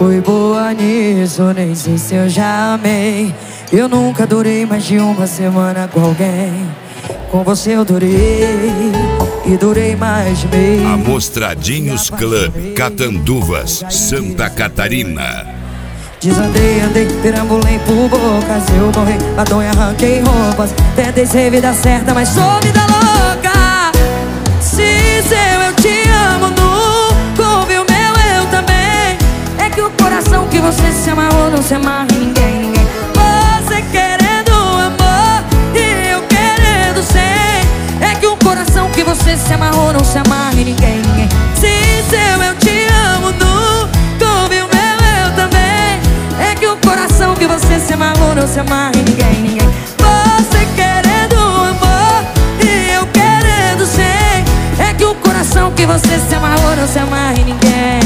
fui boa nisso, nem sei se eu já amei. Eu nunca durei mais de uma semana com alguém. Com você eu durei, e durei mais de mês. Amostradinhos Clã, Catanduvas, Santa Catarina. Desandei, andei, perambulei por bocas. Eu morri, batom e arranquei roupas. Tentei ser vida certa, mas sou vida louca. Se seu eu te amo, nunca ouvi o meu eu também. É que o coração que você se amarrou não se amarra em ninguém, ninguém. Você querendo amor e eu querendo sem. É que o coração que você se amarrou não se amarra em ninguém, ninguém. Se seu eu te amo, nunca ouvi o meu eu também. É que o coração que você se amarrou não se amarra em ninguém, ninguém. Você querendo amor e eu querendo sem. É que o coração que você se amarrou não se amarra em ninguém.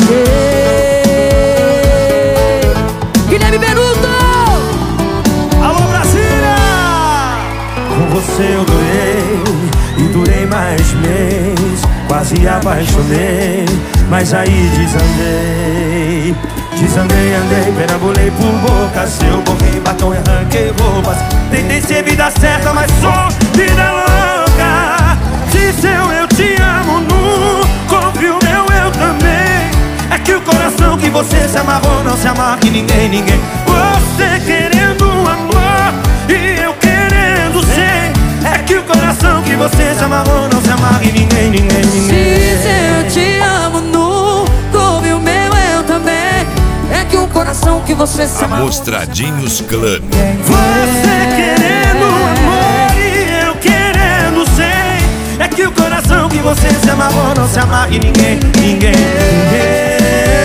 Guilherme Benuto! Alô, Brasília! Com você eu durei, e durei mais de mês. Quase apaixonei, mas aí desandei. Desandei, andei, perambulei por boca. Seu borrei, batom e arranquei roupas. Tentei ser vida certa, mas sou vida louca. Se seu eu te amo, nunca ouvi o meu eu também. É que o coração que você se amarrou não se amarra em ninguém, ninguém. Você querendo amor e eu querendo ser. É que o coração que você se amarrou não se amarra em ninguém, ninguém, ninguém. Se eu te amo, nunca ouvi o meu eu também. É que o coração que você se amarrou. Amostradinhos Clã. Você querendo amor e eu querendo ser. É que o coração que você se amarrou não se amarra em ninguém, ninguém, ninguém.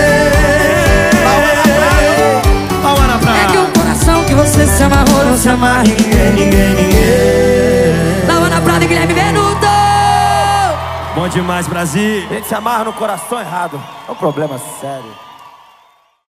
É que o coração que você se amarrou não se amarra em ninguém, ninguém, ninguém. Laura Prada e Guilherme Benuto! Bom demais, Brasil. A gente se amarra no coração errado. É um problema sério.